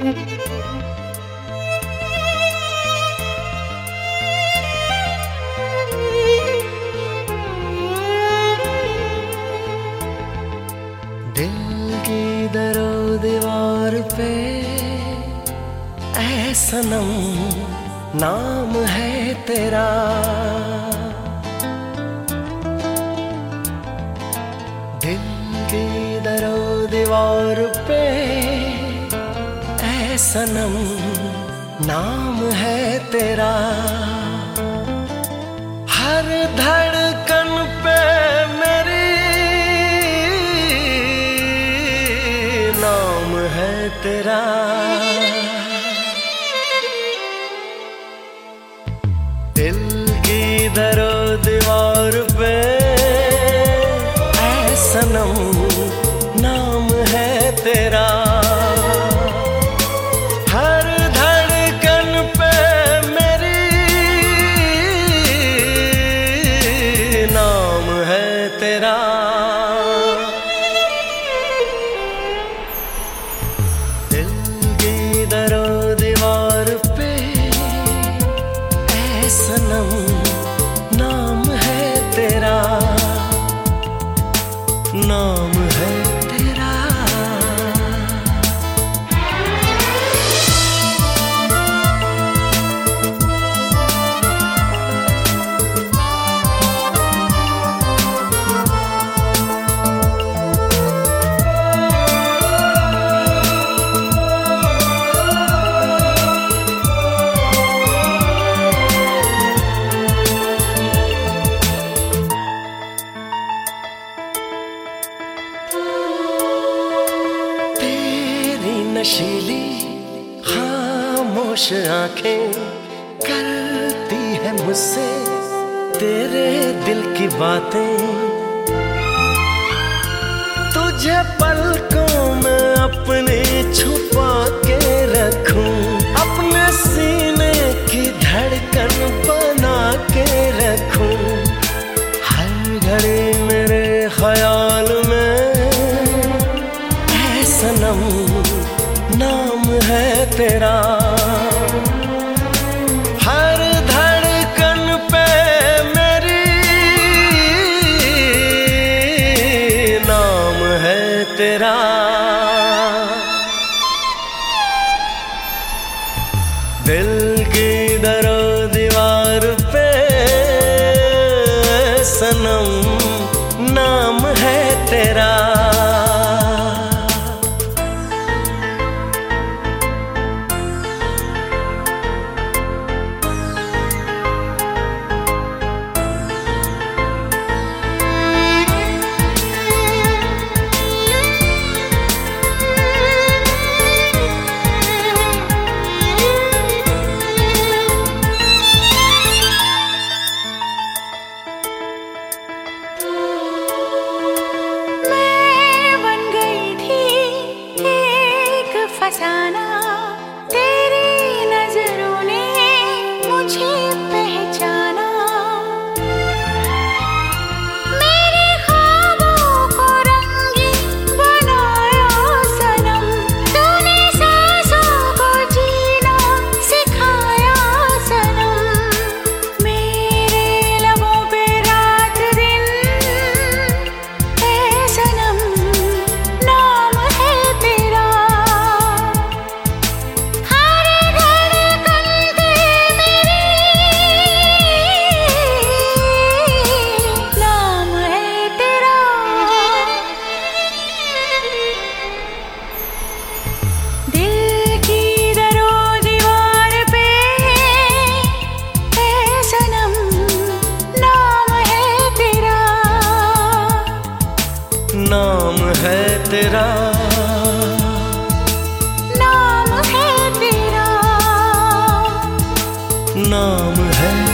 दिल की दरो दीवार पे ऐ सनम नाम है तेरा। दिल की दरो दीवार पे ऐ सनम नाम है तेरा। हर धड़कन पे मेरी नाम है तेरा। दिल की दरो दीवार पे ऐ सनम नाम है तेरा। हर धड़कन पे मेरी नाम है तेरा। दिल की दरो दीवार पे ऐ सनम नाम है तेरा। नाम है तेरा। नशीली खामोश आंखें करती है मुझसे तेरे दिल की बातें। तुझे पलकों में अपने छुपा के रखूं, अपने सीने की धड़कन बना के रखूं। हर घड़ी मेरे ख्याल में ऐ सनम नाम है तेरा। हर धड़कन पे मेरी नाम है तेरा। दिल की दरो दीवार पे सनम नाम है तेरा। फसाना तेरी नजरों ने मुझे पहचाना। मेरे ख्वाबों को रंगीन बनाया सनम, तूने सांसों को जीना सिखाया सनम। मेरे लबों पे रात दिन ऐ सनम नाम है तेरा। नाम है तेरा। नाम है तेरा। नाम है